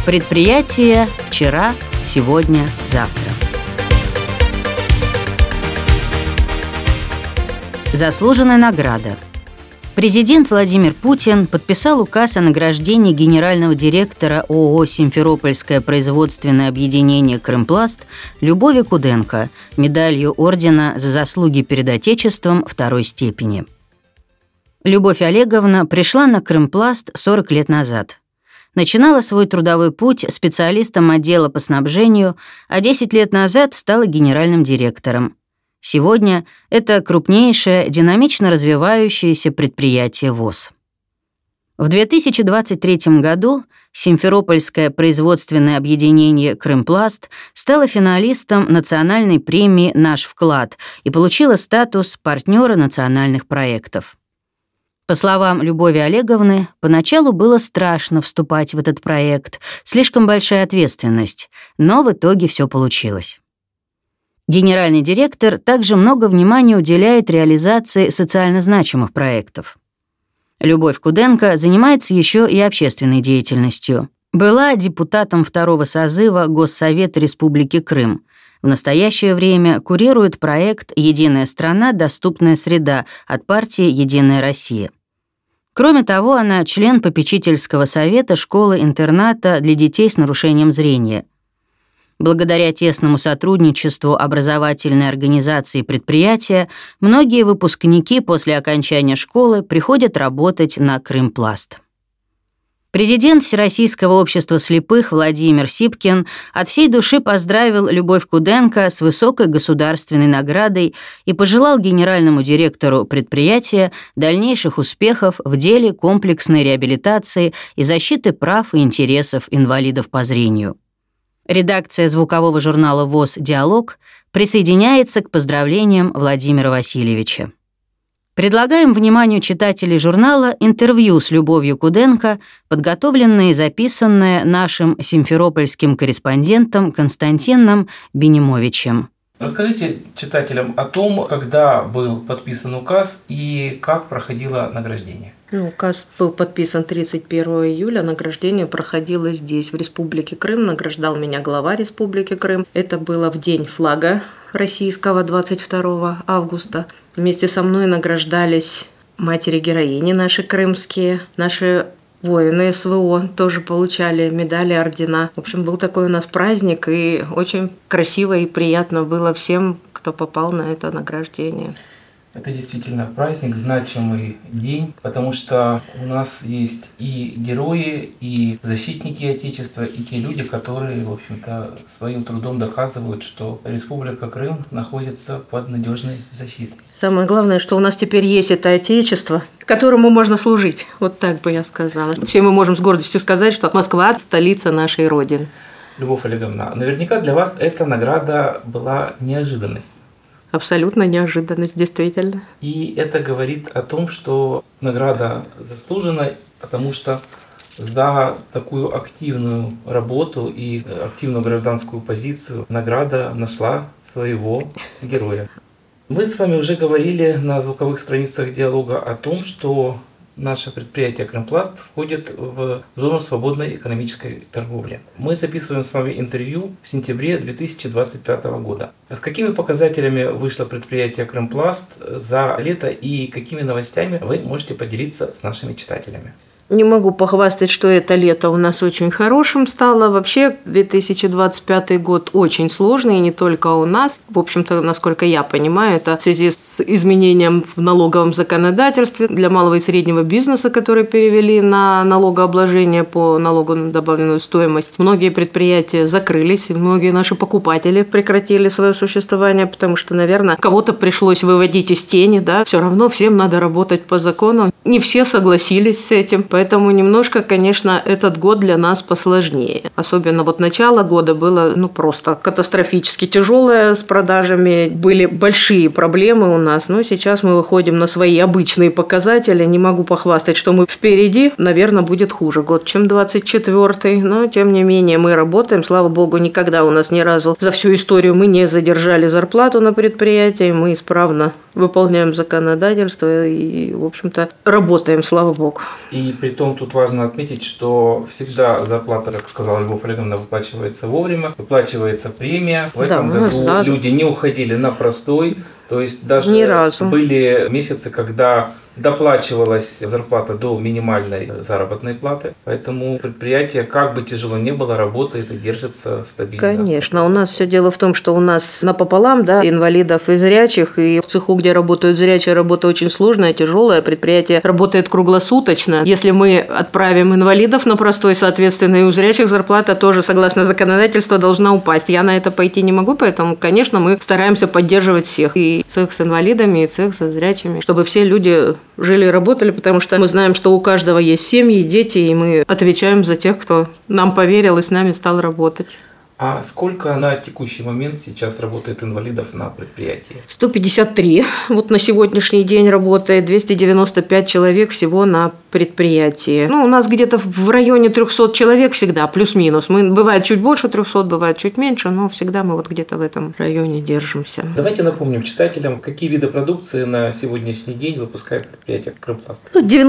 Предприятие вчера, сегодня, завтра. Заслуженная награда. Президент Владимир Путин подписал указ о награждении генерального директора ООО «Симферопольское производственное объединение «Крымпласт» Любови Куденко медалью ордена за заслуги перед Отечеством второй степени. Любовь Олеговна пришла на Крымпласт 40 лет назад. Начинала свой трудовой путь специалистом отдела по снабжению, а 10 лет назад стала генеральным директором. Сегодня это крупнейшее, динамично развивающееся предприятие ВОЗ. В 2023 году Симферопольское производственное объединение «Крымпласт» стало финалистом национальной премии «Наш вклад» и получило статус партнера национальных проектов. По словам Любови Олеговны, поначалу было страшно вступать в этот проект, слишком большая ответственность, но в итоге все получилось. Генеральный директор также много внимания уделяет реализации социально значимых проектов. Любовь Куденко занимается еще и общественной деятельностью. Была депутатом второго созыва Госсовета Республики Крым. В настоящее время курирует проект «Единая страна. Доступная среда» от партии «Единая Россия». Кроме того, она член попечительского совета школы-интерната для детей с нарушением зрения. Благодаря тесному сотрудничеству образовательной организации и предприятия, многие выпускники после окончания школы приходят работать на Крымпласт. Президент Всероссийского общества слепых Владимир Сипкин от всей души поздравил Любовь Куденко с высокой государственной наградой и пожелал генеральному директору предприятия дальнейших успехов в деле комплексной реабилитации и защиты прав и интересов инвалидов по зрению. Редакция звукового журнала ВОЗ «Диалог» присоединяется к поздравлениям Владимира Васильевича. Предлагаем вниманию читателей журнала интервью с Любовью Куденко, подготовленное и записанное нашим симферопольским корреспондентом Константином Бенимовичем. Расскажите читателям о том, когда был подписан указ и как проходило награждение. Указ был подписан 31 июля, награждение проходило здесь, в Республике Крым. Награждал меня глава Республики Крым. Это было в день флага российского 22 августа. Вместе со мной награждались матери-героини наши крымские, наши воины СВО тоже получали медали, ордена. В общем, был такой у нас праздник, и очень красиво и приятно было всем, кто попал на это награждение. Это действительно праздник, значимый день, потому что у нас есть и герои, и защитники Отечества, и те люди, которые, в общем-то, своим трудом доказывают, что Республика Крым находится под надежной защитой. Самое главное, что у нас теперь есть это Отечество, которому можно служить. Вот так бы я сказала. Все мы можем с гордостью сказать, что Москва – столица нашей Родины. Любовь Олеговна, наверняка для вас эта награда была неожиданностью. Абсолютно неожиданность, действительно. И это говорит о том, что награда заслужена, потому что за такую активную работу и активную гражданскую позицию награда нашла своего героя. Мы с вами уже говорили на звуковых страницах диалога о том, что наше предприятие «Крымпласт» входит в зону свободной экономической торговли. Мы записываем с вами интервью в сентябре 2025 года. С какими показателями вышло предприятие «Крымпласт» за лето и какими новостями вы можете поделиться с нашими читателями? Не могу похвастать, что это лето у нас очень хорошим стало. Вообще, 2025 год очень сложный, и не только у нас. В общем-то, насколько я понимаю, это в связи с изменением в налоговом законодательстве для малого и среднего бизнеса, которые перевели на налогообложение по налогу на добавленную стоимость. Многие предприятия закрылись, многие наши покупатели прекратили свое существование, потому что, наверное, кого-то пришлось выводить из тени, да. Все равно всем надо работать по закону. Не все согласились с этим. Поэтому немножко, конечно, этот год для нас посложнее. Особенно вот начало года было просто катастрофически тяжелое с продажами. Были большие проблемы у нас, но сейчас мы выходим на свои обычные показатели. Не могу похвастать, что мы впереди. Наверное, будет хуже год, чем 24-й. Но, тем не менее, мы работаем. Слава богу, никогда у нас ни разу за всю историю мы не задержали зарплату на предприятии. Мы исправно выполняем законодательство и, в общем-то, работаем, слава богу. И при том тут важно отметить, что всегда зарплата, как сказала Любовь Олеговна, выплачивается вовремя, выплачивается премия. В этом году люди не уходили на простой, то есть даже были месяцы, когда доплачивалась зарплата до минимальной заработной платы, поэтому предприятие, как бы тяжело ни было, работает и держится стабильно. Конечно, у нас все дело в том, что у нас напополам, инвалидов и зрячих, и в цеху, где работают зрячие, работа очень сложная, тяжелая, предприятие работает круглосуточно. Если мы отправим инвалидов на простой, соответственно, и у зрячих зарплата тоже, согласно законодательству, должна упасть. Я на это пойти не могу, поэтому, конечно, мы стараемся поддерживать всех, и цех с инвалидами, и цех со зрячими, чтобы все люди жили и работали, потому что мы знаем, что у каждого есть семьи, дети, и мы отвечаем за тех, кто нам поверил и с нами стал работать. А сколько на текущий момент сейчас работает инвалидов на предприятии? 153. Вот на сегодняшний день работает 295 человек всего на предприятии. У нас где-то в районе 300 человек всегда, плюс-минус. Бывает чуть больше 300, бывает чуть меньше, но всегда мы вот где-то в этом районе держимся. Давайте напомним читателям, какие виды продукции на сегодняшний день выпускает предприятие «Крымпласт».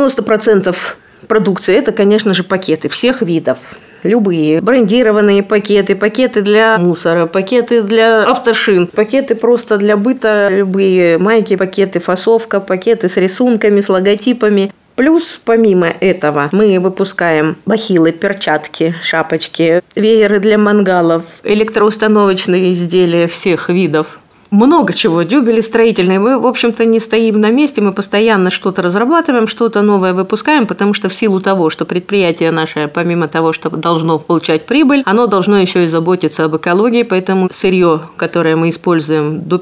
90% продукции – это, конечно же, пакеты всех видов. Любые брендированные пакеты, пакеты для мусора, пакеты для автошин, пакеты просто для быта, любые майки, пакеты фасовка, пакеты с рисунками, с логотипами. Плюс, помимо этого, мы выпускаем бахилы, перчатки, шапочки, вееры для мангалов, электроустановочные изделия всех видов. Много чего, дюбели строительные. Мы, в общем-то, не стоим на месте, мы постоянно что-то разрабатываем, что-то новое выпускаем, потому что в силу того, что предприятие наше, помимо того, что должно получать прибыль, оно должно еще и заботиться об экологии, поэтому сырье, которое мы используем, до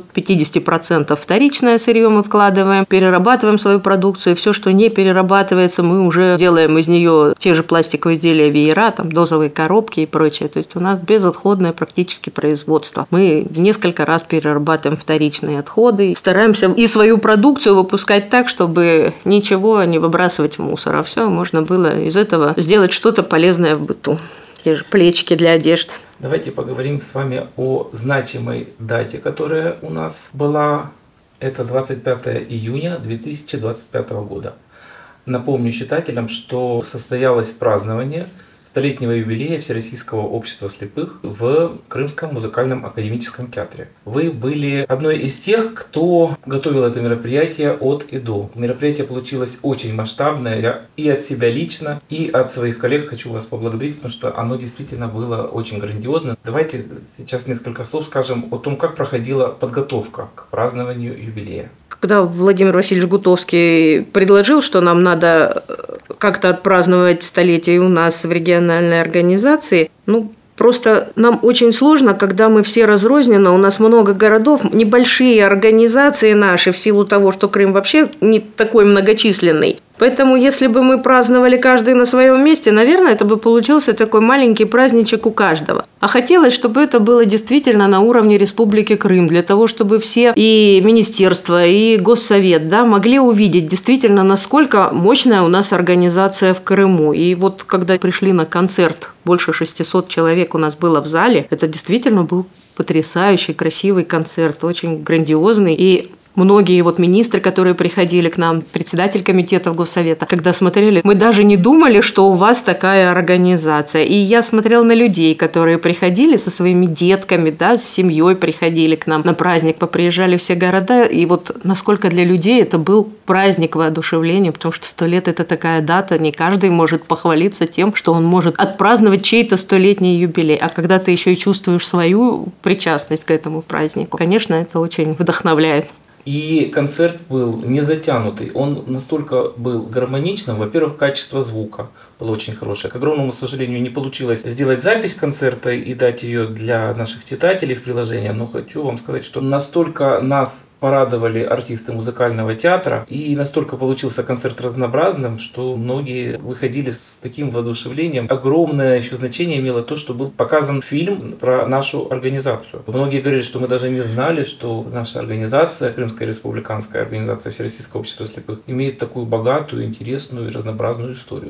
50% вторичное сырье мы вкладываем, перерабатываем свою продукцию, все, что не перерабатывается, мы уже делаем из нее те же пластиковые изделия, веера, дозовые коробки и прочее. То есть у нас безотходное практически производство. Мы несколько раз перерабатываем вторичные отходы. Стараемся и свою продукцию выпускать так, чтобы ничего не выбрасывать в мусор, а все можно было из этого сделать что-то полезное в быту. Те же плечики для одежды. Давайте поговорим с вами о значимой дате, которая у нас была. Это 25 июня 2025 года. Напомню читателям, что состоялось празднование столетнего юбилея Всероссийского общества слепых в Крымском музыкальном академическом театре. Вы были одной из тех, кто готовил это мероприятие от и до. Мероприятие получилось очень масштабное. Я и от себя лично, и от своих коллег хочу вас поблагодарить, потому что оно действительно было очень грандиозно. Давайте сейчас несколько слов скажем о том, как проходила подготовка к празднованию юбилея. Когда Владимир Васильевич Гутовский предложил, что нам надо как-то отпраздновать столетие у нас в региональной организации, просто нам очень сложно, когда мы все разрознены, у нас много городов, небольшие организации наши, в силу того, что Крым вообще не такой многочисленный. Поэтому, если бы мы праздновали каждый на своем месте, наверное, это бы получился такой маленький праздничек у каждого. А хотелось, чтобы это было действительно на уровне Республики Крым, для того, чтобы все и министерства, и Госсовет могли увидеть действительно, насколько мощная у нас организация в Крыму. И вот когда пришли на концерт, больше 600 человек у нас было в зале, это действительно был потрясающий, красивый концерт, очень грандиозный. И многие министры, которые приходили к нам, председатель комитета Госсовета, когда смотрели, мы даже не думали, что у вас такая организация. И я смотрела на людей, которые приходили со своими детками, с семьей приходили к нам на праздник, поприезжали все города. И вот насколько для людей это был праздник воодушевления, потому что 100 лет – это такая дата, не каждый может похвалиться тем, что он может отпраздновать чей-то 100-летний юбилей. А когда ты еще и чувствуешь свою причастность к этому празднику, конечно, это очень вдохновляет. И концерт был не затянутый, он настолько был гармоничным. Во-первых, качество звука было очень хорошее. К огромному сожалению, не получилось сделать запись концерта и дать ее для наших читателей в приложение, но хочу вам сказать, что настолько нас порадовали артисты музыкального театра, и настолько получился концерт разнообразным, что многие выходили с таким воодушевлением. Огромное еще значение имело то, что был показан фильм про нашу организацию. Многие говорили, что мы даже не знали, что наша организация, Крымская республиканская организация Всероссийского общества слепых, имеет такую богатую, интересную и разнообразную историю.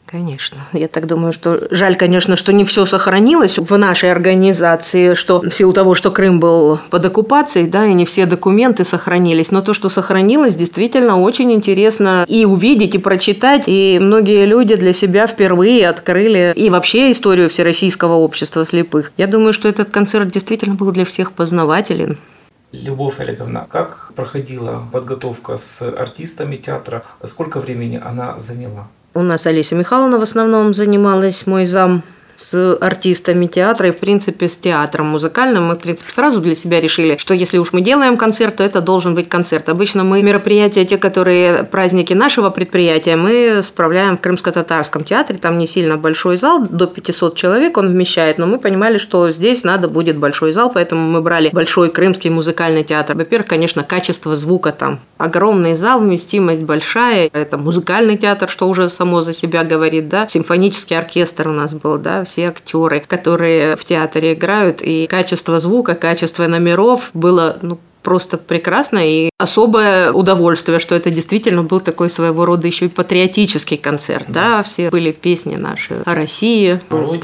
Конечно. Я так думаю, что жаль, конечно, что не все сохранилось в нашей организации, что в силу того, что Крым был под оккупацией, да, и не все документы сохранились. Но то, что сохранилось, действительно очень интересно и увидеть, и прочитать. И многие люди для себя впервые открыли и вообще историю Всероссийского общества слепых. Я думаю, что этот концерт действительно был для всех познавателен. Любовь Олеговна, как проходила подготовка с артистами театра? Сколько времени она заняла? У нас Олеся Михайловна в основном занималась, мой зам, с артистами театра и, в принципе, с театром музыкальным. Мы, в принципе, сразу для себя решили, что если уж мы делаем концерт, то это должен быть концерт. Обычно мы мероприятия, те, которые праздники нашего предприятия, мы справляем в Крымско-Татарском театре. Там не сильно большой зал, до 500 человек он вмещает, но мы понимали, что здесь надо будет большой зал, поэтому мы брали Большой Крымский музыкальный театр. Во-первых, конечно, качество звука там. Огромный зал, вместимость большая. Это музыкальный театр, что уже само за себя говорит, да. Симфонический оркестр у нас был, да. Все актеры, которые в театре играют, и качество звука, качество номеров было просто прекрасно, и особое удовольствие, что это действительно был такой своего рода еще и патриотический концерт, да, все были песни наши о России,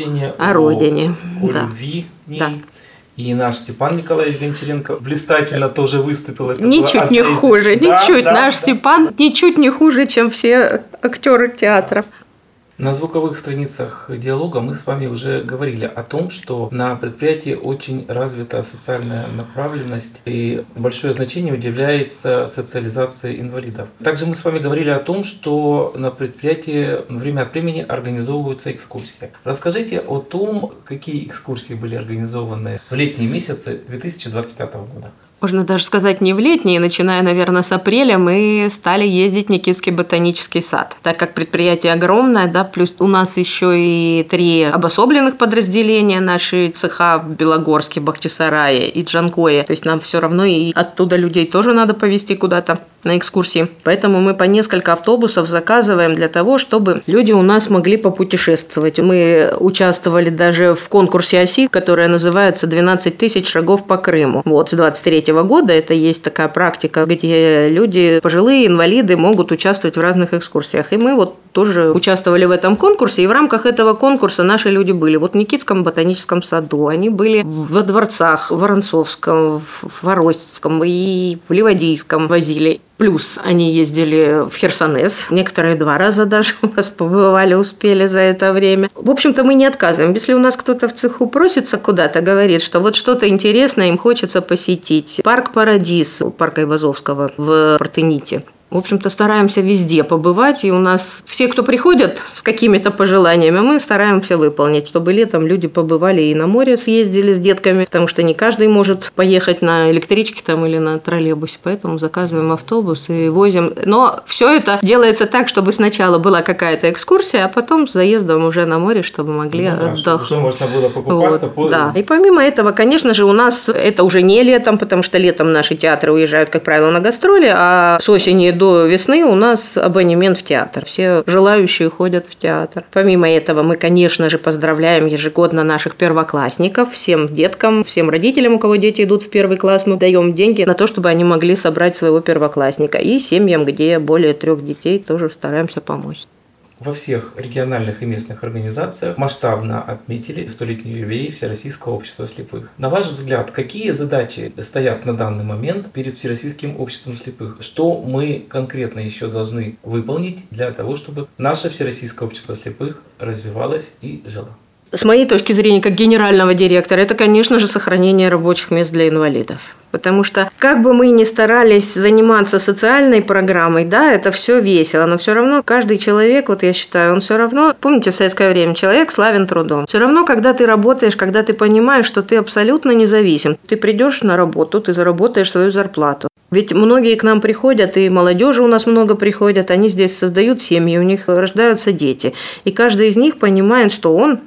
о родине, о да. любви. Да. И наш Степан Николаевич Гончаренко блистательно тоже выступил. Это ничуть не хуже, наш Степан ничуть не хуже, чем все актеры театра. На звуковых страницах диалога мы с вами уже говорили о том, что на предприятии очень развита социальная направленность и большое значение уделяется социализации инвалидов. Также мы с вами говорили о том, что на предприятии время от времени организовываются экскурсии. Расскажите о том, какие экскурсии были организованы в летние месяцы 2025 года. Можно даже сказать, не в летние, начиная, наверное, с апреля мы стали ездить в Никитский ботанический сад. Так как предприятие огромное, да, плюс у нас еще и 3 обособленных подразделения, наши цеха в Белогорске, Бахчисарае и Джанкое. То есть нам все равно и оттуда людей тоже надо повезти куда-то на экскурсии. Поэтому мы по несколько автобусов заказываем для того, чтобы люди у нас могли попутешествовать. Мы участвовали даже в конкурсе ОСИ, которая называется «12 тысяч шагов по Крыму». Вот, с 23 года это есть такая практика, где люди, пожилые инвалиды, могут участвовать в разных экскурсиях. И мы вот тоже участвовали в этом конкурсе, и в рамках этого конкурса наши люди были вот в Никитском ботаническом саду, они были во дворцах, в Воронцовском, в Воростском и в Ливадийском возили. Плюс они ездили в Херсонес, некоторые 2 раза даже у нас побывали, успели за это время. В общем-то, мы не отказываем. Если у нас кто-то в цеху просится куда-то, говорит, что вот что-то интересное им хочется посетить. Парк Парадис, парк Айвазовского в Партените. В общем-то, стараемся везде побывать, и у нас все, кто приходят с какими-то пожеланиями, мы стараемся выполнить, чтобы летом люди побывали и на море съездили с детками, потому что не каждый может поехать на электричке там или на троллейбусе, поэтому заказываем автобус и возим. Но все это делается так, чтобы сначала была какая-то экскурсия, а потом с заездом уже на море, чтобы могли отдохнуть. Чтобы можно было покупаться. Вот, да. И помимо этого, конечно же, у нас это уже не летом, потому что летом наши театры уезжают, как правило, на гастроли, а с осени до весны у нас абонемент в театр. Все желающие ходят в театр. Помимо этого, мы, конечно же, поздравляем ежегодно наших первоклассников, всем деткам, всем родителям, у кого дети идут в 1 класс, мы даем деньги на то, чтобы они могли собрать своего первоклассника. И семьям, где более 3 детей, тоже стараемся помочь. Во всех региональных и местных организациях масштабно отметили 100-летний юбилей Всероссийского общества слепых. На ваш взгляд, какие задачи стоят на данный момент перед Всероссийским обществом слепых? Что мы конкретно еще должны выполнить для того, чтобы наше Всероссийское общество слепых развивалось и жило? С моей точки зрения, как генерального директора, это, конечно же, сохранение рабочих мест для инвалидов. Потому что, как бы мы ни старались заниматься социальной программой, да, это все весело, но все равно каждый человек, вот я считаю, он все равно, помните, в советское время человек славен трудом. Все равно, когда ты работаешь, когда ты понимаешь, что ты абсолютно независим, ты придешь на работу, ты заработаешь свою зарплату. Ведь многие к нам приходят, и молодежи у нас много приходят, они здесь создают семьи, у них рождаются дети. И каждый из них понимает, что он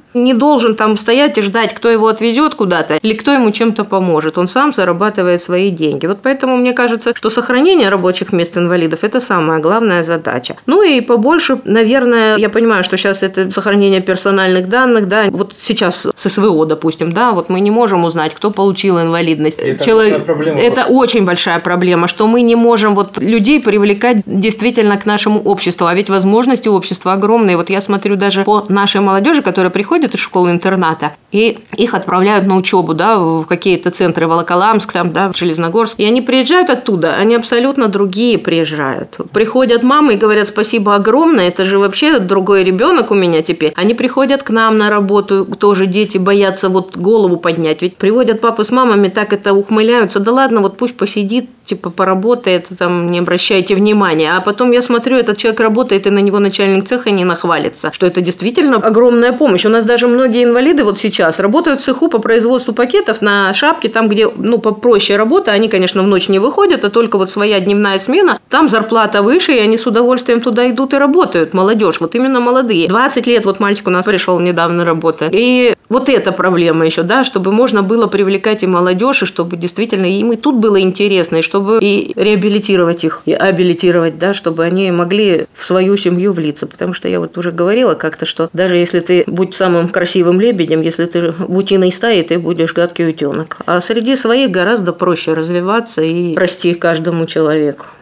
не должен там стоять и ждать, кто его отвезет куда-то или кто ему чем-то поможет. Он сам зарабатывает свои деньги. Вот поэтому мне кажется, что сохранение рабочих мест инвалидов – это самая главная задача. Ну и побольше, наверное, я понимаю, что сейчас это сохранение персональных данных, да, вот сейчас с СВО, допустим, да, вот мы не можем узнать, кто получил инвалидность. Это очень большая проблема, что мы не можем вот людей привлекать действительно к нашему обществу, а ведь возможности у общества огромные. Вот я смотрю даже по нашей молодежи, которая приходит из школы-интерната, и их отправляют на учебу, да, в какие-то центры, в Волоколамск, там, да, в Железногорск, и они приезжают оттуда, они абсолютно другие приезжают. Приходят мамы и говорят: спасибо огромное, это же вообще другой ребенок у меня теперь. Они приходят к нам на работу, тоже дети боятся вот голову поднять, ведь приводят папу с мамами, так это ухмыляются: да ладно, вот пусть посидит, типа поработает, там, не обращайте внимания. А потом я смотрю, этот человек работает, и на него начальник цеха не нахвалится, что это действительно огромная помощь. У нас даже многие инвалиды вот сейчас работают в цеху по производству пакетов на шапке, там, где, попроще работа, они, конечно, в ночь не выходят, а только вот своя дневная смена, там зарплата выше, и они с удовольствием туда идут и работают. Молодежь, вот именно молодые. 20 лет, вот мальчик у нас пришел недавно работать. И вот эта проблема еще, да, чтобы можно было привлекать и молодежь, и чтобы действительно им и тут было интересно, и чтобы и реабилитировать их, и абилитировать, да, чтобы они могли в свою семью влиться. Потому что я вот уже говорила как-то, что даже если ты будь самым красивым лебедем, если ты в утиной стае, ты будешь гадкий утенок. А среди своих гораздо проще развиваться и расти каждому человеку.